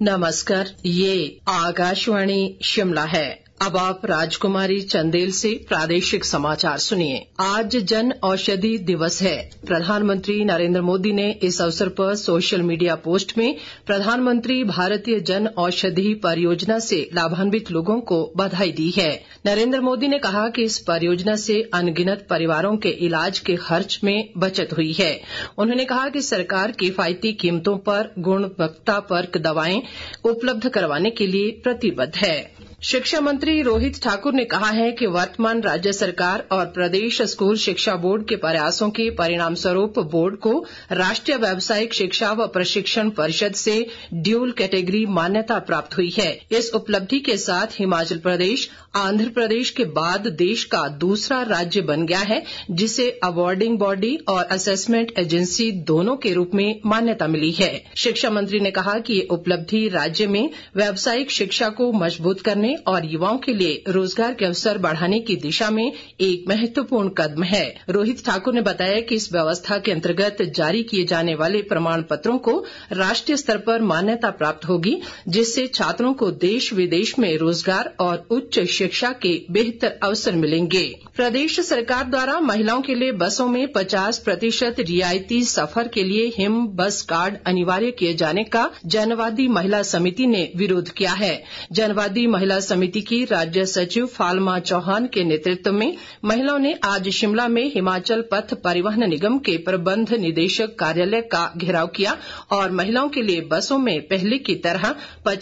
नमस्कार, ये आकाशवाणी शिमला है। अब आप राजकुमारी चंदेल से प्रादेशिक समाचार सुनिए। आज जन औषधि दिवस है। प्रधानमंत्री नरेंद्र मोदी ने इस अवसर पर सोशल मीडिया पोस्ट में प्रधानमंत्री भारतीय जन औषधि परियोजना से लाभान्वित लोगों को बधाई दी है। नरेंद्र मोदी ने कहा कि इस परियोजना से अनगिनत परिवारों के इलाज के खर्च में बचत हुई है। उन्होंने कहा कि सरकार किफायती कीमतों पर गुणवत्तापरक दवाएं उपलब्ध करवाने के लिए प्रतिबद्ध है। शिक्षा मंत्री रोहित ठाकुर ने कहा है कि वर्तमान राज्य सरकार और प्रदेश स्कूल शिक्षा बोर्ड के प्रयासों के परिणाम स्वरूप बोर्ड को राष्ट्रीय व्यावसायिक शिक्षा व प्रशिक्षण परिषद से ड्यूल कैटेगरी मान्यता प्राप्त हुई है। इस उपलब्धि के साथ हिमाचल प्रदेश आंध्र प्रदेश के बाद देश का दूसरा राज्य बन गया है जिसे अवार्डिंग बॉडी और असेसमेंट एजेंसी दोनों के रूप में मान्यता मिली है। शिक्षा मंत्री ने कहा कि ये उपलब्धि राज्य में व्यावसायिक शिक्षा को मजबूत करने और युवाओं के लिए रोजगार के अवसर बढ़ाने की दिशा में एक महत्वपूर्ण कदम है। रोहित ठाकुर ने बताया कि इस व्यवस्था के अंतर्गत जारी किए जाने वाले प्रमाण पत्रों को राष्ट्रीय स्तर पर मान्यता प्राप्त होगी, जिससे छात्रों को देश विदेश में रोजगार और उच्च शिक्षा के बेहतर अवसर मिलेंगे। प्रदेश सरकार द्वारा महिलाओं के लिए बसों में 50% रियायती सफर के लिए हिम बस कार्ड अनिवार्य किए जाने का जनवादी महिला समिति ने विरोध किया है। जनवादी महिला समिति की राज्य सचिव फालमा चौहान के नेतृत्व में महिलाओं ने आज शिमला में हिमाचल पथ परिवहन निगम के प्रबंध निदेशक कार्यालय का घेराव किया और महिलाओं के लिए बसों में पहले की तरह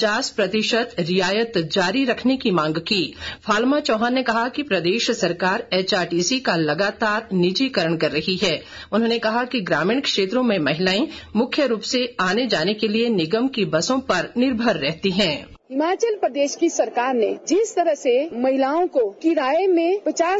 50% रियायत जारी रखने की मांग की। फालमा चौहान ने कहा कि प्रदेश सरकार HRTC का लगातार निजीकरण कर रही है। उन्होंने कहा कि ग्रामीण क्षेत्रों में महिलाएं मुख्य रूप से आने जाने के लिए निगम की बसों पर निर्भर रहती हैं। हिमाचल प्रदेश की सरकार ने जिस तरह से महिलाओं को किराए में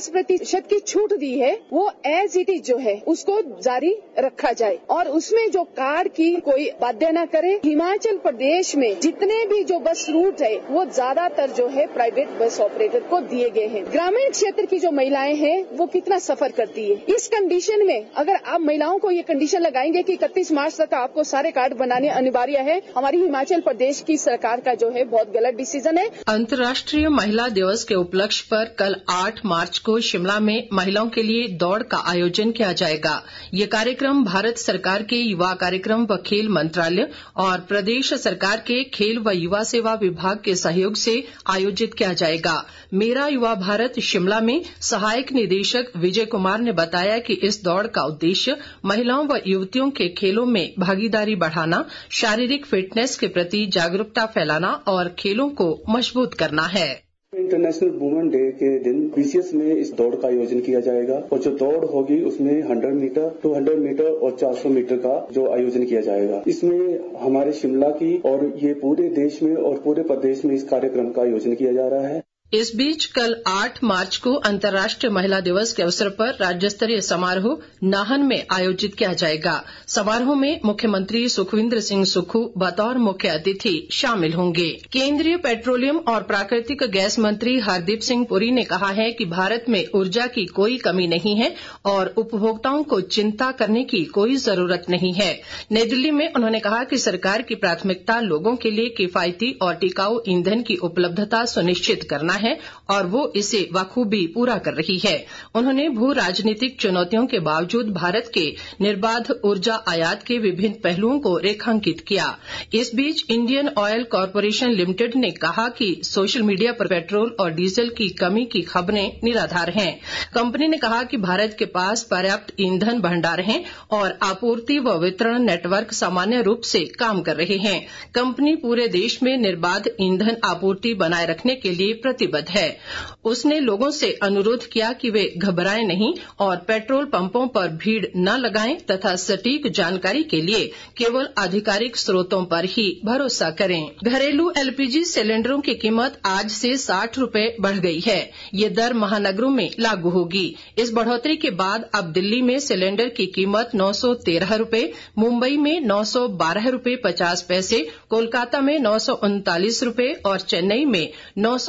50% की छूट दी है, वो एज इट इज जो है उसको जारी रखा जाए और उसमें जो कार्ड की कोई बाध्य न करे। हिमाचल प्रदेश में जितने भी जो बस रूट है वो ज्यादातर जो है प्राइवेट बस ऑपरेटर को दिए गए हैं। ग्रामीण क्षेत्र की जो महिलाएं हैं वो कितना सफर करती है। इस कंडीशन में अगर आप महिलाओं को ये कंडीशन लगाएंगे कि 31 मार्च तक आपको सारे कार्ड बनाने अनिवार्य है, हमारी हिमाचल प्रदेश की सरकार का जो है गलत डिसीजन है। अंतर्राष्ट्रीय महिला दिवस के उपलक्ष्य पर कल 8 मार्च को शिमला में महिलाओं के लिए दौड़ का आयोजन किया जाएगा। ये कार्यक्रम भारत सरकार के युवा कार्यक्रम व खेल मंत्रालय और प्रदेश सरकार के खेल व युवा सेवा विभाग के सहयोग से आयोजित किया जाएगा। मेरा युवा भारत शिमला में सहायक निदेशक विजय कुमार ने बताया कि इस दौड़ का उद्देश्य महिलाओं व युवतियों के खेलों में भागीदारी बढ़ाना, शारीरिक फिटनेस के प्रति जागरूकता फैलाना और खेलों को मजबूत करना है। इंटरनेशनल वुमेन डे के दिन BCS में इस दौड़ का आयोजन किया जाएगा और जो दौड़ होगी उसमें 100 मीटर, 200 मीटर और 400 मीटर का जो आयोजन किया जाएगा। इसमें हमारे शिमला की और ये पूरे देश में और पूरे प्रदेश में इस कार्यक्रम का आयोजन किया जा रहा है। इस बीच कल 8 मार्च को अंतर्राष्ट्रीय महिला दिवस के अवसर पर राज्य स्तरीय समारोह नाहन में आयोजित किया जाएगा। समारोह में मुख्यमंत्री सुखविंदर सिंह सुक्खू बतौर मुख्य अतिथि शामिल होंगे। केंद्रीय पेट्रोलियम और प्राकृतिक गैस मंत्री हरदीप सिंह पुरी ने कहा है कि भारत में ऊर्जा की कोई कमी नहीं है और उपभोक्ताओं को चिंता करने की कोई जरूरत नहीं है। नई दिल्ली में उन्होंने कहा कि सरकार की प्राथमिकता लोगों के लिए किफायती और टिकाऊ ईंधन की उपलब्धता सुनिश्चित करना है और वो इसे बखूबी पूरा कर रही है। उन्होंने भू राजनीतिक चुनौतियों के बावजूद भारत के निर्बाध ऊर्जा आयात के विभिन्न पहलुओं को रेखांकित किया। इस बीच इंडियन ऑयल कॉरपोरेशन लिमिटेड ने कहा कि सोशल मीडिया पर पेट्रोल और डीजल की कमी की खबरें निराधार हैं। कंपनी ने कहा कि भारत के पास पर्याप्त ईंधन भंडार हैं और आपूर्ति व वितरण नेटवर्क सामान्य रूप से काम कर रहे हैं। कंपनी पूरे देश में निर्बाध ईंधन आपूर्ति बनाए रखने के लिए प्रतिबद्ध है। उसने लोगों से अनुरोध किया कि वे घबराएं नहीं और पेट्रोल पंपों पर भीड़ न लगाएं तथा सटीक जानकारी के लिए केवल आधिकारिक स्रोतों पर ही भरोसा करें। घरेलू LPG सिलेंडरों की कीमत आज से 60 रुपए बढ़ गई है। ये दर महानगरों में लागू होगी। इस बढ़ोतरी के बाद अब दिल्ली में सिलेंडर की कीमत 913 रुपए, मुंबई में 912 रुपए 50 पैसे, कोलकाता में 939 रुपए और चेन्नई में 928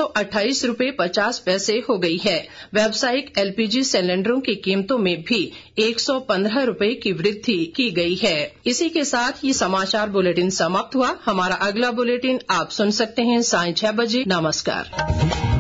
₹28.50 हो गई है। व्यावसायिक LPG सिलेंडरों की कीमतों में भी ₹115 की वृद्धि की गई है। इसी के साथ ये समाचार बुलेटिन समाप्त हुआ। हमारा अगला बुलेटिन आप सुन सकते हैं 6:30 बजे। नमस्कार।